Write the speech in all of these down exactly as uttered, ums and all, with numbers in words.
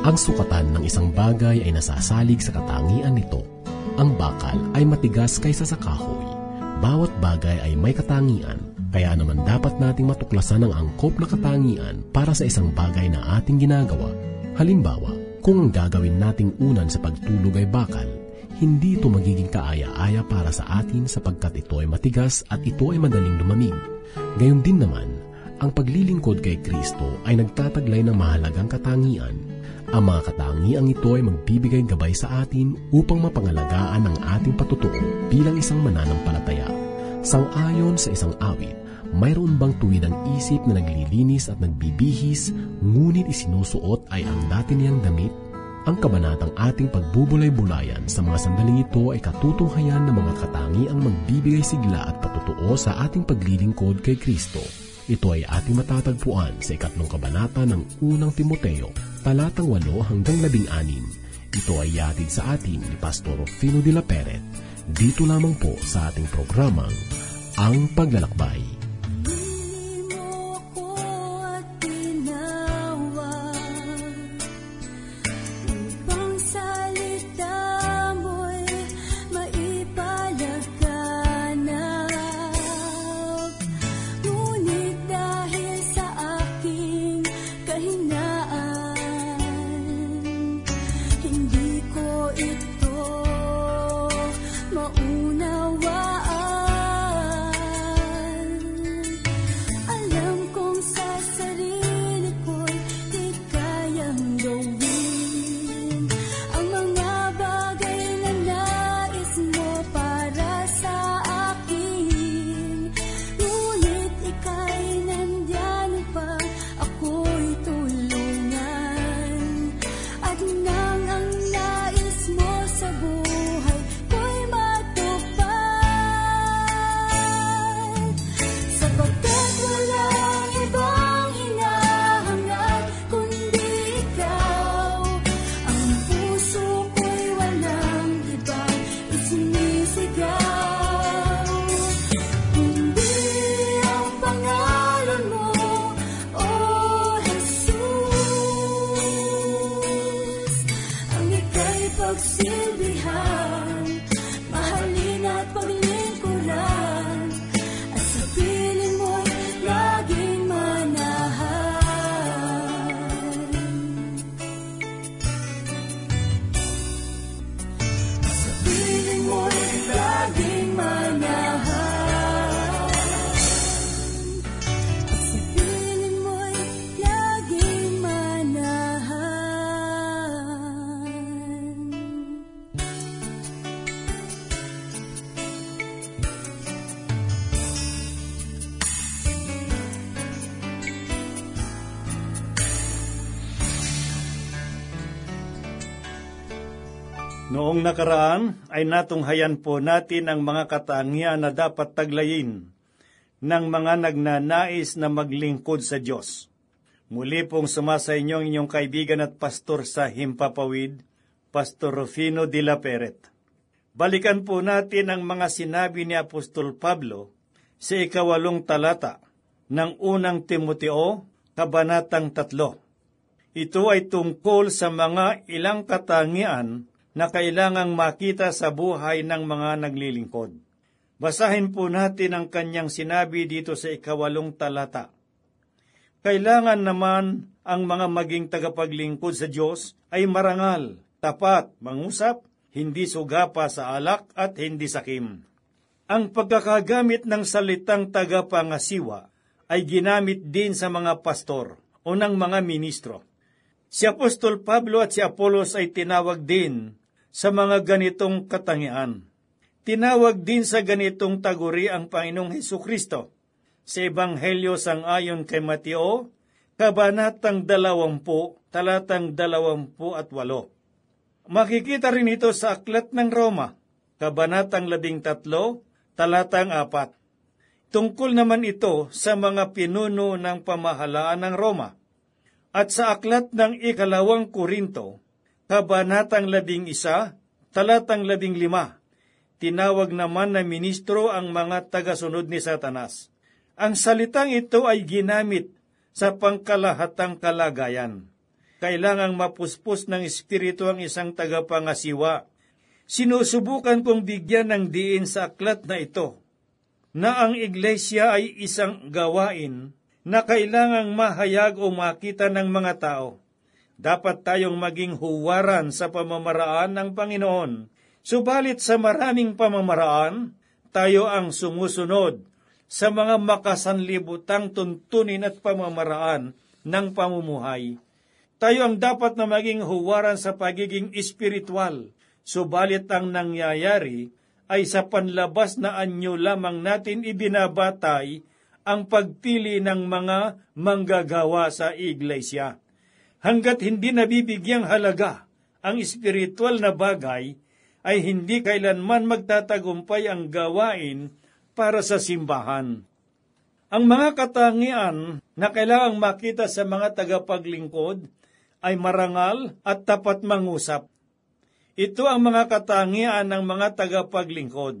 Ang sukatan ng isang bagay ay nasasalig sa katangian nito. Ang bakal ay matigas kaysa sa kahoy. Bawat bagay ay may katangian, kaya naman dapat nating matuklasan ang angkop na katangian para sa isang bagay na ating ginagawa. Halimbawa, kung ang gagawin nating unan sa pagtulog ay bakal, hindi ito magiging kaaya-aya para sa atin sapagkat ito ay matigas at ito ay madaling lumamig. Gayon din naman, ang paglilingkod kay Kristo ay nagtataglay ng mahalagang katangian. Ang mga katangiang ito ay magbibigay gabay sa atin upang mapangalagaan ang ating patutuo bilang isang mananampalataya. Sang-ayon sa isang awit, mayroon bang tuwid ang isip na naglilinis at nagbibihis, ngunit isinusuot ay ang dati niyang damit? Ang kabanatang ating pagbubulay-bulayan sa mga sandaling ito ay katutunghayan ng mga katangiang magbibigay sigla at patutuo sa ating paglilingkod kay Kristo. Ito ay ating matatagpuan sa ikatlong kabanata ng unang Timoteo, talatang walo hanggang labing anim. Ito ay yatid sa atin ni Pastor Rufino de la Peret, dito lamang po sa ating programang Ang Paglalakbay. Noong nakaraan ay natunghayan po natin ang mga katangian na dapat taglayin ng mga nagnanais na maglingkod sa Diyos. Muli pong sumasa inyo ang inyong kaibigan at pastor sa Himpapawid, Pastor Rufino de la Peret. Balikan po natin ang mga sinabi ni Apostol Pablo sa ikawalong talata ng unang Timoteo, kabanatang tatlo. Ito ay tungkol sa mga ilang katangian na kailangang makita sa buhay ng mga naglilingkod. Basahin po natin ang kanyang sinabi dito sa ikawalong talata. Kailangan naman ang mga maging tagapaglingkod sa Diyos ay marangal, tapat, mangusap, hindi sugapa sa alak at hindi sakim. Ang pagkakagamit ng salitang tagapangasiwa ay ginamit din sa mga pastor o ng mga ministro. Si Apostol Pablo at si Apolos ay tinawag din sa mga ganitong katangian. Tinawag din sa ganitong taguri ang Panginoong Hesukristo. Sa Ebanghelyo sang-ayon kay Mateo, kabanatang dalawampu, talatang dalawampu at walo. Makikita rin ito sa Aklat ng Roma, kabanatang labing tatlo, talatang apat. Tungkol naman ito sa mga pinuno ng pamahalaan ng Roma. At sa Aklat ng Ikalawang Korinto, kabanatang labing isa, talatang labing lima, tinawag naman na ministro ang mga tagasunod ni Satanas. Ang salitang ito ay ginamit sa pangkalahatang kalagayan. kailangang mapuspos ng Espiritu ang isang tagapangasiwa. Sinusubukan kong bigyan ng diin sa aklat na ito, na ang iglesia ay isang gawain na kailangang mahayag o makita ng mga tao. Dapat tayong maging huwaran sa pamamaraan ng Panginoon. Subalit sa maraming pamamaraan, tayo ang sumusunod sa mga makasanlibutang tuntunin at pamamaraan ng pamumuhay. Tayo ang dapat na maging huwaran sa pagiging espiritual, subalit ang nangyayari ay sa panlabas na anyo lamang natin ibinabatay ang pagpili ng mga manggagawa sa iglesia. Hanggat hindi nabibigyang halaga ang espiritual na bagay, ay hindi kailanman magtatagumpay ang gawain para sa simbahan. Ang mga katangian na kailangang makita sa mga tagapaglingkod ay marangal at tapat mangusap. Ito ang mga katangian ng mga tagapaglingkod.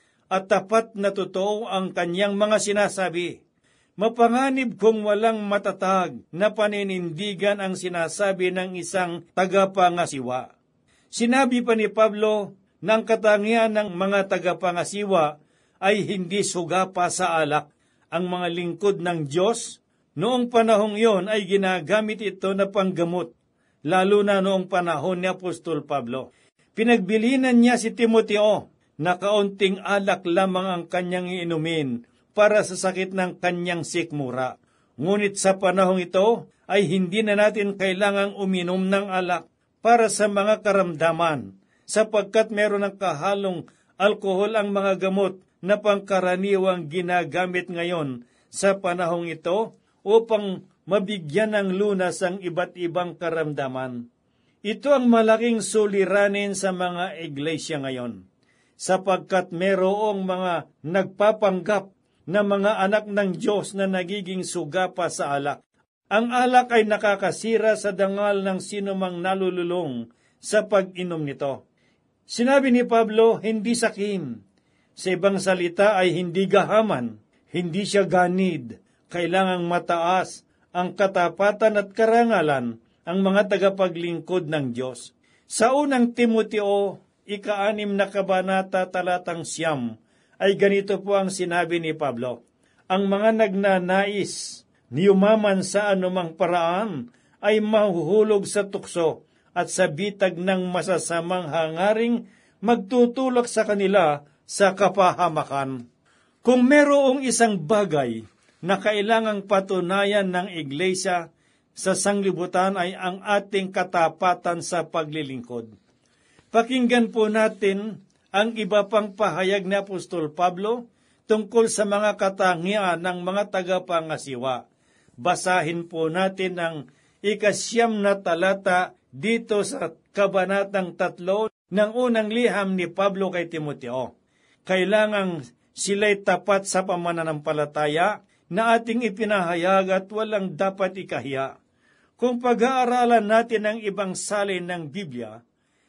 At tapat na totoo ang kanyang mga sinasabi. Mapanganib kung walang matatag na paninindigan ang sinasabi ng isang tagapangasiwa. Sinabi pa ni Pablo na ang katangian ng mga tagapangasiwa ay hindi sugapa sa alak. Ang mga lingkod ng Diyos, noong panahong iyon ay ginagamit ito na panggamot, lalo na noong panahon ni Apostol Pablo. Pinagbilinan niya si Timoteo na kaunting alak lamang ang kanyang iinumin para sa sakit ng kanyang sikmura. Ngunit sa panahong ito ay hindi na natin kailangang uminom ng alak para sa mga karamdaman, sapagkat meron ng kahalong alkohol ang mga gamot na pangkaraniwang ginagamit ngayon sa panahong ito upang mabigyan ng lunas ang iba't ibang karamdaman. Ito ang malaking suliranin sa mga iglesia ngayon, sapagkat merong mga nagpapanggap na mga anak ng Diyos na nagiging sugapa sa alak. Ang alak ay nakakasira sa dangal ng sinumang nalululong sa pag-inom nito. Sinabi ni Pablo, hindi sakim. Sa ibang salita ay hindi gahaman, hindi siya ganid. Kailangang mataas ang katapatan at karangalan ang mga tagapaglingkod ng Diyos. Sa unang Timoteo, ika-anim na kabanata talatang siyam, ay ganito po ang sinabi ni Pablo. Ang mga nagnanais niyumaman sa anumang paraan ay mahuhulog sa tukso at sa bitag ng masasamang hangaring magtutulak sa kanila sa kapahamakan. Kung merong isang bagay na kailangang patunayan ng iglesia sa sanglibutan ay ang ating katapatan sa paglilingkod. Pakinggan po natin ang iba pang pahayag ni Apostol Pablo tungkol sa mga katangian ng mga tagapangasiwa. Basahin po natin ang ikasyam na talata dito sa kabanatang tatlo ng unang liham ni Pablo kay Timoteo. Kailangang sila'y tapat sa pamananampalataya na ating ipinahayag at walang dapat ikahiya. Kung pag-aaralan natin ang ibang salin ng Biblia,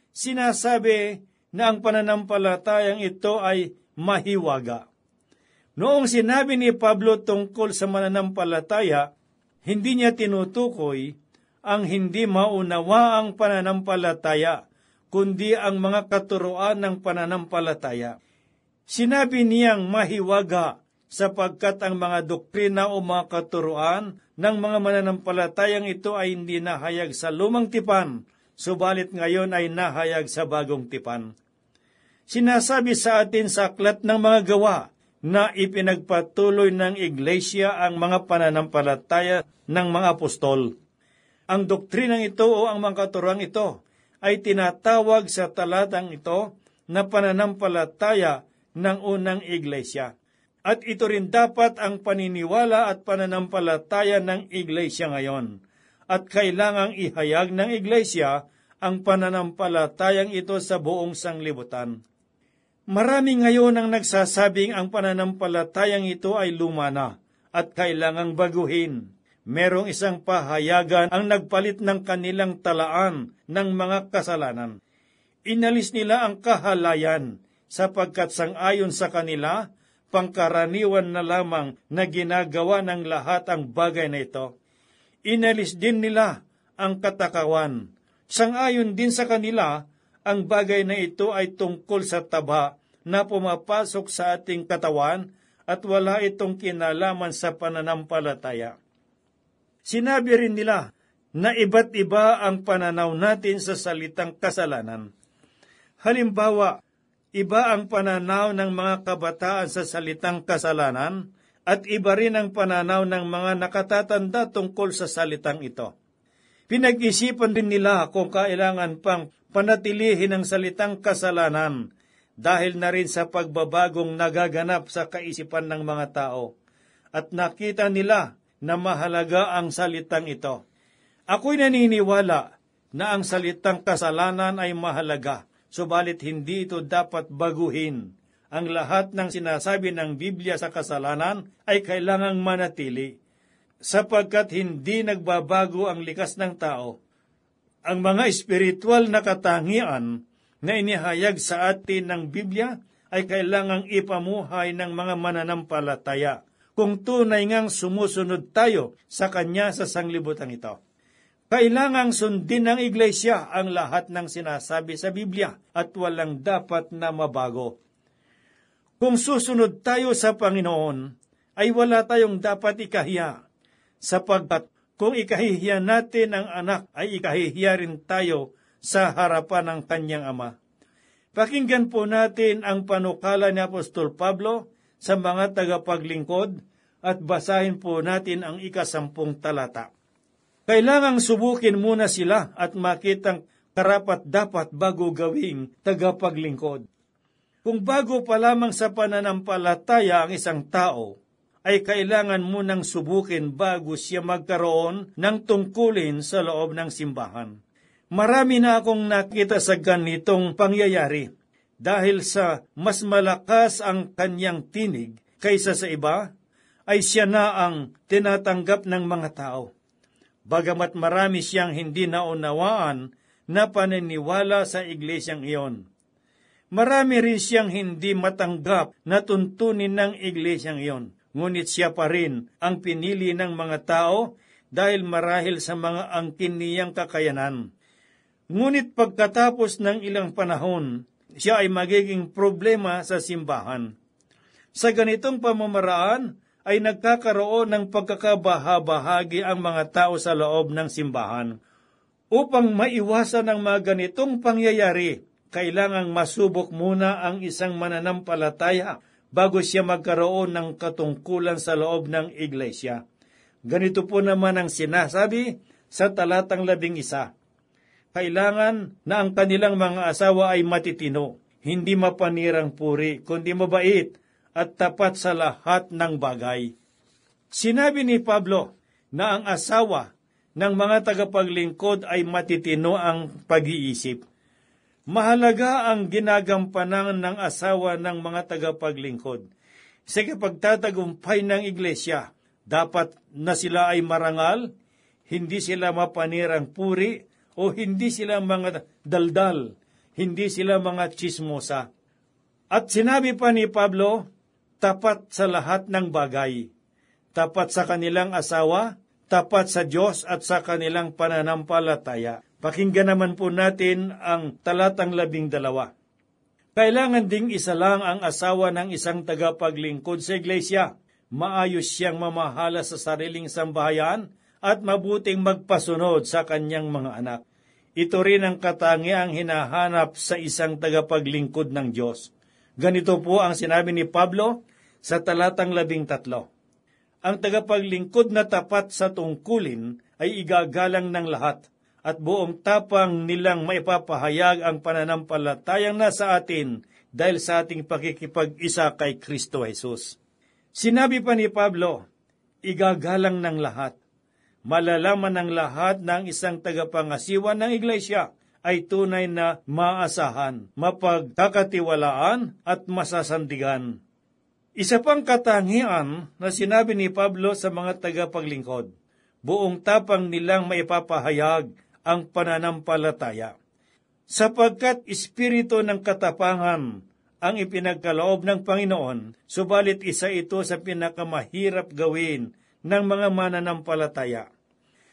sinasabi na ang pananampalatayang ito ay mahiwaga. Noong sinabi ni Pablo tungkol sa mananampalataya, hindi niya tinutukoy ang hindi maunawa ang pananampalataya, kundi ang mga katuruan ng pananampalataya. Sinabi niyang mahiwaga sapagkat ang mga doktrina o mga katuruan ng mga mananampalatayang ito ay hindi nahayag sa lumang tipan, subalit ngayon ay nahayag sa bagong tipan. Sinasabi sa atin sa aklat ng mga gawa na ipinagpatuloy ng iglesia ang mga pananampalataya ng mga apostol. Ang doktrinang ito o ang mga katuruan ito ay tinatawag sa talatang ito na pananampalataya ng unang iglesia. At ito rin dapat ang paniniwala at pananampalataya ng iglesia ngayon. At kailangang ihayag ng iglesia ang pananampalatayang ito sa buong sanglibutan. Marami ngayon ang nagsasabing ang pananampalatayang ito ay luma na at kailangang baguhin. Merong isang pahayagan ang nagpalit ng kanilang talaan ng mga kasalanan. Inalis nila ang kahalayan sapagkat sang-ayon sa kanila, pangkaraniwan na lamang na ginagawa ng lahat ang bagay na ito. Inalis din nila ang katakawan. Sangayon din sa kanila, ang bagay na ito ay tungkol sa taba na pumapasok sa ating katawan at wala itong kinalaman sa pananampalataya. Sinabi rin nila na iba't iba ang pananaw natin sa salitang kasalanan. Halimbawa, iba ang pananaw ng mga kabataan sa salitang kasalanan at iba rin ang pananaw ng mga nakatatanda tungkol sa salitang ito. Pinag-isipan din nila kung kailangan pang panatilihin ang salitang kasalanan dahil na rin sa pagbabagong nagaganap sa kaisipan ng mga tao. At nakita nila na mahalaga ang salitang ito. Ako'y naniniwala na ang salitang kasalanan ay mahalaga, subalit hindi ito dapat baguhin. Ang lahat ng sinasabi ng Biblia sa kasalanan ay kailangang manatili, sapagkat hindi nagbabago ang likas ng tao. Ang mga espiritual na katangian na inihayag sa atin ng Biblia ay kailangang ipamuhay ng mga mananampalataya kung tunay ngang sumusunod tayo sa Kanya sa sanglibutan ito. Kailangang sundin ng Iglesia ang lahat ng sinasabi sa Biblia at walang dapat na mabago. Kung susunod tayo sa Panginoon, ay wala tayong dapat ikahiya, sapagkat kung ikahihiya natin ang anak, ay ikahihiya rin tayo sa harapan ng kanyang ama. Pakinggan po natin ang panukala ni Apostol Pablo sa mga tagapaglingkod at basahin po natin ang ikasampung talata. Kailangang subukin muna sila at makitang karapat-dapat bago gawing tagapaglingkod. Kung bago pa lamang sa pananampalataya ang isang tao, ay kailangan munang subukin bago siya magkaroon ng tungkulin sa loob ng simbahan. Marami na akong nakita sa ganitong pangyayari dahil sa mas malakas ang kanyang tinig kaysa sa iba, ay siya na ang tinatanggap ng mga tao. Bagamat marami siyang hindi naunawaan na paniniwala sa iglesyang iyon. Marami rin siyang hindi matanggap na tuntunin ng iglesyang iyon. Ngunit siya pa rin ang pinili ng mga tao dahil marahil sa mga angkin niyang kakayanan. Ngunit pagkatapos ng ilang panahon, siya ay magiging problema sa simbahan. Sa ganitong pamamaraan ay nagkakaroon ng pagkakabahabahagi ang mga tao sa loob ng simbahan. Upang maiwasan ang mga ganitong pangyayari, kailangang masubok muna ang isang mananampalataya bago siya magkaroon ng katungkulan sa loob ng iglesia. Ganito po naman ang sinasabi sa talatang labing isa. Kailangan na ang kanilang mga asawa ay matitino, hindi mapanirang puri, kundi mabait at tapat sa lahat ng bagay. Sinabi ni Pablo na ang asawa ng mga tagapaglingkod ay matitino ang pag-iisip. Mahalaga ang ginagampanan ng asawa ng mga tagapaglingkod. Sa pagtatagumpay ng iglesia, dapat na sila ay marangal, hindi sila mapanirang puri, o hindi sila mga daldal, hindi sila mga chismosa. At sinabi pa ni Pablo, tapat sa lahat ng bagay, tapat sa kanilang asawa, tapat sa Diyos at sa kanilang pananampalataya. Pakinggan naman po natin ang talatang labing dalawa. Kailangan ding isa lang ang asawa ng isang tagapaglingkod sa iglesia. Maayos siyang mamahala sa sariling sambahayan at mabuting magpasunod sa kanyang mga anak. Ito rin ang katangiang hinahanap sa isang tagapaglingkod ng Diyos. Ganito po ang sinabi ni Pablo sa talatang labing tatlo. Ang tagapaglingkod na tapat sa tungkulin ay igagalang ng lahat at buong tapang nilang maipapahayag ang pananampalatayang nasa atin dahil sa ating pakikipag-isa kay Kristo Jesus. Sinabi pa ni Pablo, igagalang ng lahat. Malalaman ng lahat ng isang tagapangasiwa ng iglesia ay tunay na maasahan, mapagkakatiwalaan at masasandigan. Isa pang katangian na sinabi ni Pablo sa mga tagapaglingkod, buong tapang nilang maipapahayag ang pananampalataya. Sapagkat espiritu ng katapangan ang ipinagkaloob ng Panginoon, subalit isa ito sa pinakamahirap gawin ng mga mananampalataya.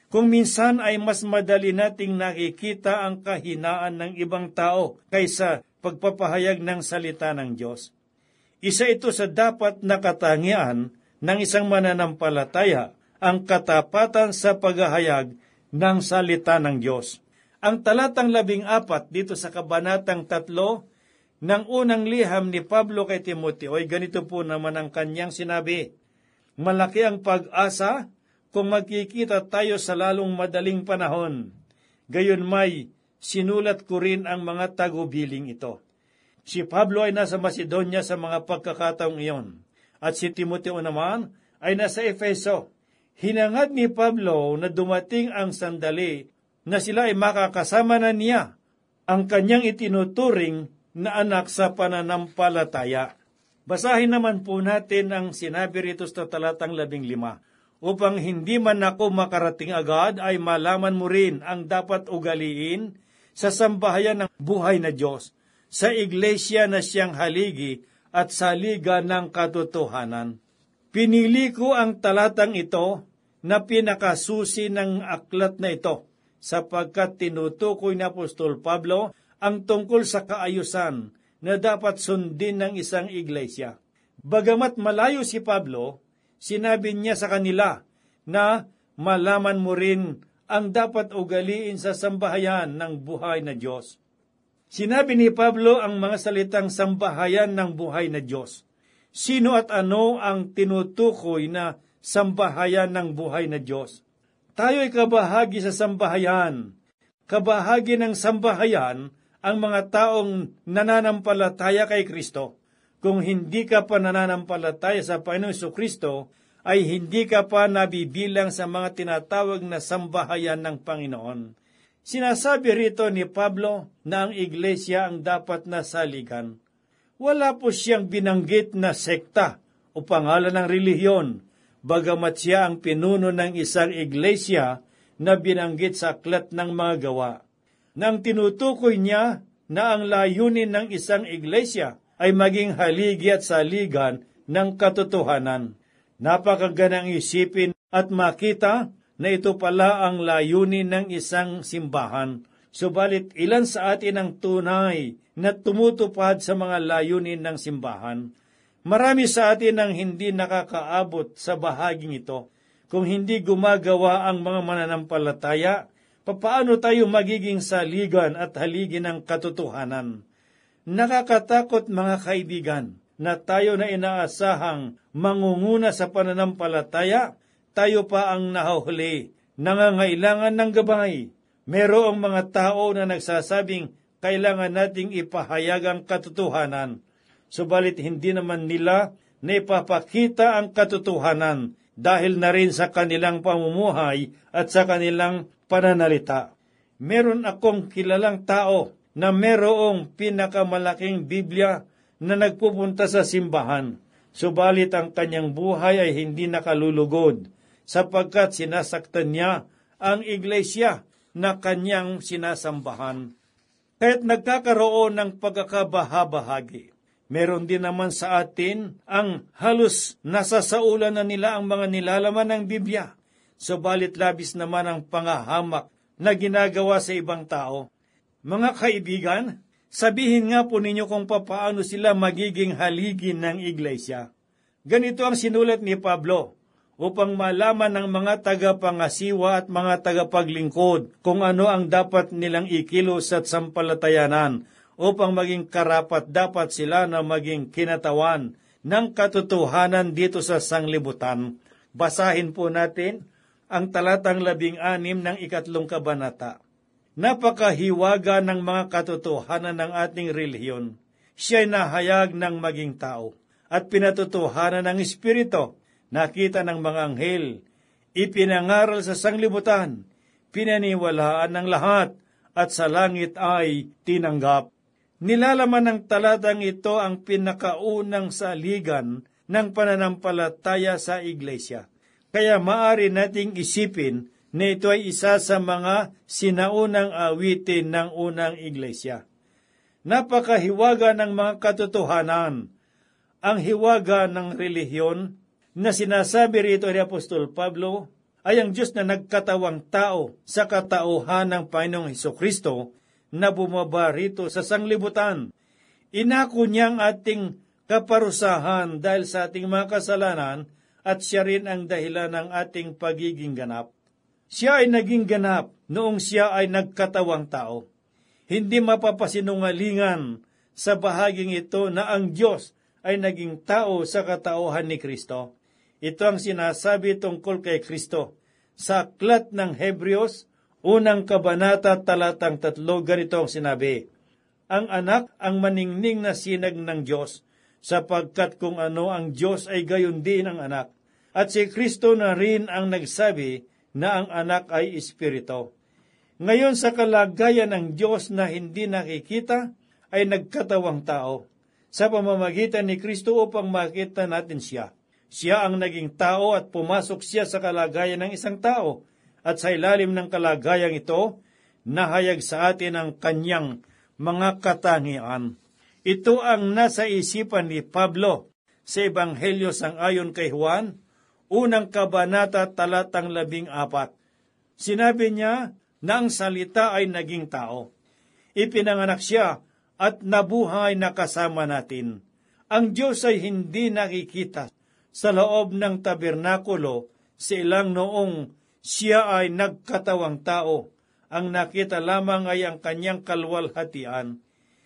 Kung minsan ay mas madali nating nakikita ang kahinaan ng ibang tao kaysa pagpapahayag ng salita ng Diyos. Isa ito sa dapat na katangian ng isang mananampalataya, ang katapatan sa paghahayag ng salita ng Diyos. Ang talatang labing apat dito sa kabanatang tatlo ng unang liham ni Pablo kay Timoteo ay ganito po naman ang kanyang sinabi, malaki ang pag-asa kung magkikita tayo sa lalong madaling panahon. Gayon may sinulat ko rin ang mga tagubiling ito. Si Pablo ay nasa Macedonia sa mga pagkakataong iyon, at si Timoteo naman ay nasa Efeso. Hinangad ni Pablo na dumating ang sandali na sila ay makakasama na niya, ang kanyang itinuturing na anak sa pananampalataya. Basahin naman po natin ang sinabi rito sa talatang labing lima. Upang hindi man ako makarating agad ay malaman mo rin ang dapat ugaliin sa sambahayan ng buhay na Diyos, sa iglesia na siyang haligi at saliga ng katotohanan. Pinili ko ang talatang ito na pinakasusi ng aklat na ito, sapagkat tinutukoy ni Apostol Pablo ang tungkol sa kaayusan na dapat sundin ng isang iglesia. Bagamat malayo si Pablo, sinabi niya sa kanila na malaman mo rin ang dapat ugaliin sa sambahayan ng buhay na Diyos. Sinabi ni Pablo ang mga salitang sambahayan ng buhay na Diyos. Sino at ano ang tinutukoy na sambahayan ng buhay na Diyos? Tayo'y kabahagi sa sambahayan. Kabahagi ng sambahayan ang mga taong nananampalataya kay Kristo. Kung hindi ka pa nananampalataya sa Panginoong Jesucristo, ay hindi ka pa nabibilang sa mga tinatawag na sambahayan ng Panginoon. Sinasabi rito ni Pablo na ang iglesia ang dapat na saligan. Wala po siyang binanggit na sekta o pangalan ng relihiyon, bagamat siya ang pinuno ng isang iglesia na binanggit sa aklat ng mga gawa. Nang tinutukoy niya na ang layunin ng isang iglesia ay maging haligi at saligan ng katotohanan. Napakagandang isipin at makita na ito pala ang layunin ng isang simbahan. Subalit ilan sa atin ang tunay na tumutupad sa mga layunin ng simbahan? Marami sa atin ang hindi nakakaabot sa bahaging ito. Kung hindi gumagawa ang mga mananampalataya, papaano tayo magiging saligan at haligi ng katotohanan? Nakakatakot mga kaibigan na tayo na inaasahang mangunguna sa pananampalataya, tayo pa ang nahuhuli, nangangailangan ng gabay. Merong mga tao na nagsasabing kailangan nating ipahayag ang katotohanan, subalit hindi naman nila na ipapakita ang katotohanan dahil na rin sa kanilang pamumuhay at sa kanilang pananalita. Meron akong kilalang tao na merong pinakamalaking Biblia na nagpupunta sa simbahan, subalit ang kanyang buhay ay hindi nakalulugod, sapagkat sinasaktan niya ang iglesia na kanyang sinasambahan. Kaya't nagkakaroon ng pagkakabahabahagi. Meron din naman sa atin ang halos nasasaulan na nila ang mga nilalaman ng Biblia, subalit labis naman ang pangahamak na ginagawa sa ibang tao. Mga kaibigan, sabihin nga po ninyo kung papaano sila magiging haligi ng iglesia. Ganito ang sinulat ni Pablo, upang malaman ng mga tagapangasiwa at mga tagapaglingkod kung ano ang dapat nilang ikilos at sampalatayanan, upang maging karapat dapat sila na maging kinatawan ng katotohanan dito sa sanglibutan. Basahin po natin ang talatang labing anim ng ikatlong kabanata. Napakahiwaga ng mga katotohanan ng ating relihiyon. Siya'y nahayag ng maging tao at pinatotohanan ng Espiritu, nakita ng mga anghel, ipinangaral sa sanglibutan, pinaniwalaan ng lahat, at sa langit ay tinanggap. Nilalaman ng talatang ito ang pinakaunang saligan ng pananampalataya sa iglesia. Kaya maaari nating isipin na ito ay isa sa mga sinaunang awitin ng unang iglesia. Napakahiwaga ng mga katotohanan. Ang hiwaga ng relihiyon na sinasabi rito ni Apostol Pablo ay ang Diyos na nagkatawang tao sa katauhan ng Panginoong Hesukristo na bumaba rito sa sanglibutan. Inako niya ang ating kaparusahan dahil sa ating mga kasalanan at siya rin ang dahilan ng ating pagiging ganap. Siya ay naging ganap noong siya ay nagkatawang tao. Hindi mapapasinungalingan sa bahaging ito na ang Diyos ay naging tao sa katauhan ni Kristo. Ito ang sinasabi tungkol kay Kristo. Sa aklat ng Hebreos, unang kabanata, talatang tatlo, ganito ang sinabi, ang anak ang maningning na sinag ng Diyos, sapagkat kung ano ang Diyos ay gayon din ang anak. At si Kristo na rin ang nagsabi na ang anak ay Espiritu. Ngayon sa kalagayan ng Diyos na hindi nakikita, ay nagkatawang tao sa pamamagitan ni Kristo upang makita natin siya. Siya ang naging tao at pumasok siya sa kalagayan ng isang tao. At sa ilalim ng kalagayang ito, nahayag sa atin ang kanyang mga katangian. Ito ang nasa isipan ni Pablo sa Ebanghelyo sangayon kay Juan, unang kabanata, talatang labing apat. Sinabi niya na ang salita ay naging tao. Ipinanganak siya at nabuhay na kasama natin. Ang Diyos ay hindi nakikita sa loob ng tabernakulo sa ilang noong siya ay nagkatawang tao. Ang nakita lamang ay ang kanyang kalwalhatian.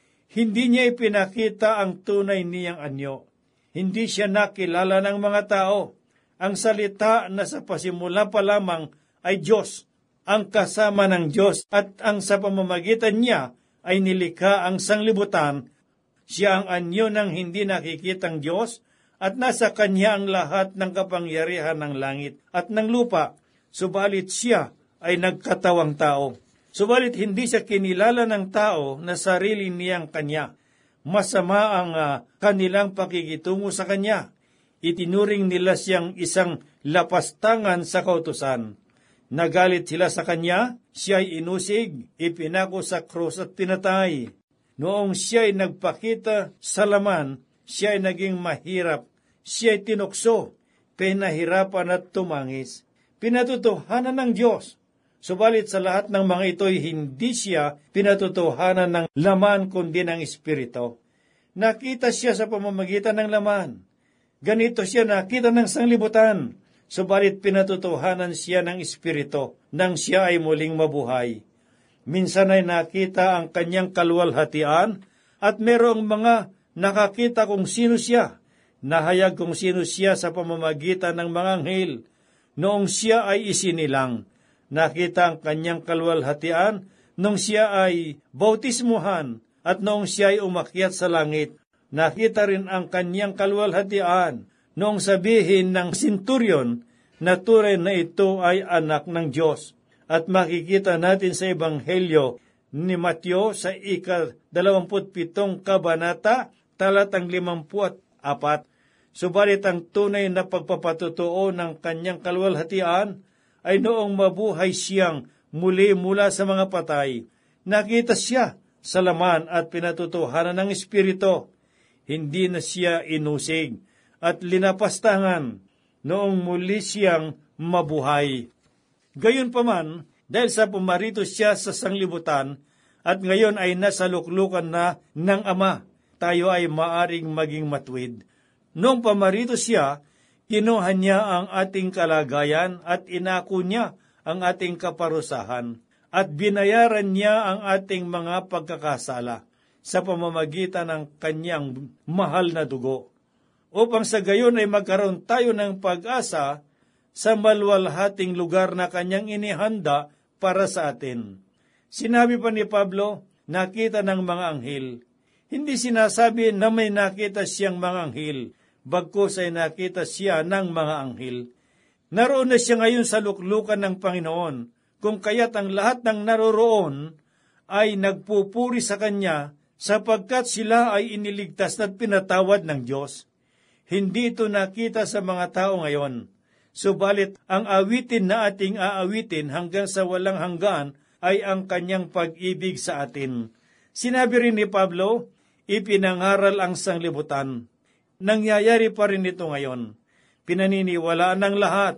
Hindi niya ipinakita ang tunay niyang anyo. Hindi siya nakilala ng mga tao. Ang salita na sa pasimula pa lamang ay Diyos, ang kasama ng Diyos, at ang sa pamamagitan niya ay nilikha ang sanglibutan. Siya ang anyo ng hindi nakikitang Diyos, at nasa kanya ang lahat ng kapangyarihan ng langit at ng lupa. Subalit siya ay nagkatawang tao. Subalit hindi siya kinilala ng tao na sarili niyang kanya. Masama ang uh, kanilang pakikitungo sa kanya. Itinuring nila siyang isang lapastangan sa kautusan. Nagalit sila sa kanya, siya ay inusig, ipinako sa krus at pinatay. Noong siya ay nagpakita sa laman, siya ay naging mahirap, siya ay tinukso, pinahirapan at tumangis. Pinatutuhanan ng Diyos. Subalit sa lahat ng mga ito'y hindi siya pinatutuhanan ng laman kundi ng Espiritu. Nakita siya sa pamamagitan ng laman. Ganito siya nakita ng sanglibutan. Subalit pinatutuhanan siya ng Espiritu nang siya ay muling mabuhay. Minsan ay nakita ang kanyang kalwalhatian at merong mga nakakita kung sino siya. Nahayag kung sino siya sa pamamagitan ng mga anghel. Noong siya ay isinilang, nakita ang kanyang kalwalhatian noong siya ay bautismuhan at noong siya ay umakyat sa langit. Nakita rin ang kanyang kalwalhatian noong sabihin ng senturyon na tunay na ito ay anak ng Diyos. At makikita natin sa Ebanghelyo ni Mateo sa ika-dalawamput pitong kabanata, talatang limampuat apat. Subalit ang tunay na pagpapatutuo ng kanyang kalwalhatian ay noong mabuhay siyang muli mula sa mga patay. Nakita siya sa laman at pinatutuhanan ng Espiritu. Hindi na siya inusig at linapastangan noong muli siyang mabuhay. Gayunpaman, dahil sa pumarito siya sa sanglibutan at ngayon ay nasa luklukan na ng Ama, tayo ay maaring maging matuwid. Noong pamarito siya, kinuha niya ang ating kalagayan at inako niya ang ating kaparusahan at binayaran niya ang ating mga pagkakasala sa pamamagitan ng kanyang mahal na dugo, upang sa gayon ay magkaroon tayo ng pag-asa sa maluwalhating lugar na kanyang inihanda para sa atin. Sinabi pa ni Pablo, nakita ng mga anghel. Hindi sinasabi na may nakita siyang mga anghel, bagkus ay nakita siya ng mga anghel. Naroon na siya ngayon sa luklukan ng Panginoon, kung kaya't ang lahat ng naroroon ay nagpupuri sa Kanya, sapagkat sila ay iniligtas at pinatawad ng Diyos. Hindi ito nakita sa mga tao ngayon. Subalit ang awitin na ating aawitin hanggang sa walang hanggan ay ang Kanyang pag-ibig sa atin. Sinabi rin ni Pablo, ipinangaral ang sanglibutan. Nangyayari pa rin ito ngayon. Pinaniniwalaan ng lahat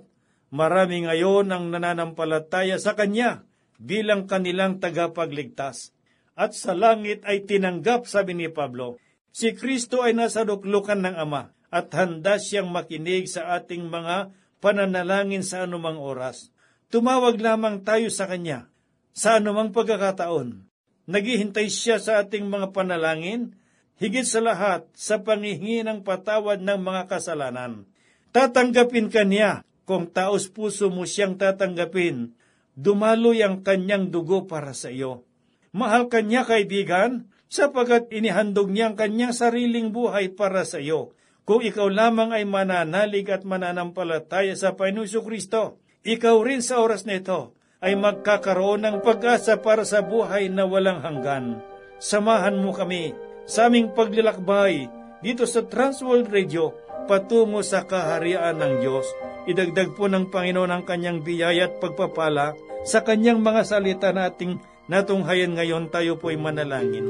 Marami ngayon ang nananampalataya sa Kanya bilang kanilang tagapagligtas. At sa langit ay tinanggap, sabi ni Pablo, si Kristo ay nasa luklukan ng Ama at handa siyang makinig sa ating mga pananalangin sa anumang oras. Tumawag lamang tayo sa Kanya sa anumang pagkakataon. Naghihintay siya sa ating mga panalangin, higit sa lahat sa panghihingi ng patawad ng mga kasalanan. Tatanggapin ka niya kung taos puso mo siyang tatanggapin. Dumaloy ang kanyang dugo para sa iyo. Mahal ka niya, kaibigan, sapagkat inihandog niya ang kanyang sariling buhay para sa iyo. Kung ikaw lamang ay mananalig at mananampalataya sa Panginoong Kristo, ikaw rin sa oras na ito ay magkakaroon ng pag-asa para sa buhay na walang hanggan. Samahan mo kami sa aming paglalakbay dito sa Transworld Radio patungo sa kaharian ng Diyos. Idagdag po ng Panginoon ang kanyang biyaya at pagpapala sa kanyang mga salita na ating natunghayan ngayon. Tayo po'y manalangin.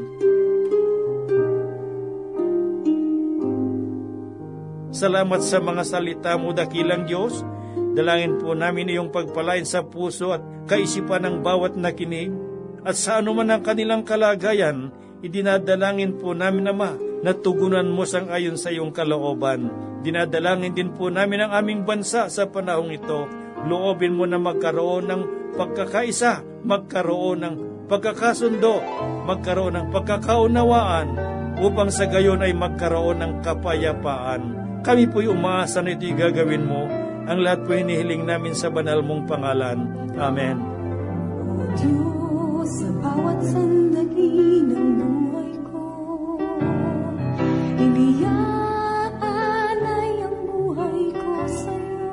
Salamat sa mga salita mo, dakilang Diyos. Dalangin po namin iyong pagpalain sa puso at kaisipan ng bawat nakinig. At sa anuman ang kanilang kalagayan, idinadalangin po namin, Ama, na tugunan mo sang ayon sa iyong kalooban. Dinadalangin din po namin ang aming bansa sa panahong ito. Loobin mo na magkaroon ng pagkakaisa, magkaroon ng pagkakasundo, magkaroon ng pagkakaunawaan, upang sa gayon ay magkaroon ng kapayapaan. Kami po'y umaasa na ito'y gagawin mo. Ang lahat po'y hinihiling namin sa banal mong pangalan. Amen. O Diyos, sa bawat sandali ng buhay ko, iniyaan ay ang buhay ko sa'yo.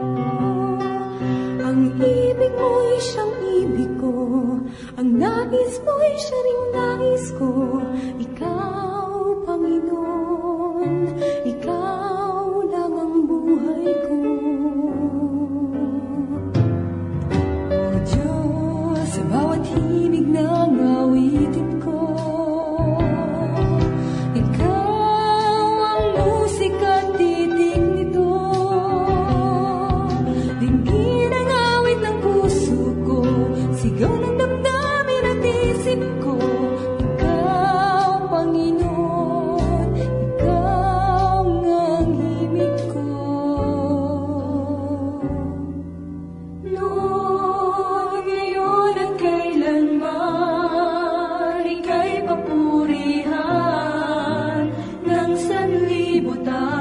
Ang ibig mo'y siyang ibig ko, ang nais mo'y siya ring nais ko. Ikaw, Panginoon, ikaw lang ang buhay ko. O Diyos, sa bawat himig ng awitin ko, ikaw ang musika at titig nito. Dinggin ang awit ng puso ko, sigaw ng damdamin at isip ko. Ikaw, Panginoon, ikaw ang himig ko. Noon, ngayon at kailanman, ika'y papurihan ng sanlibutan.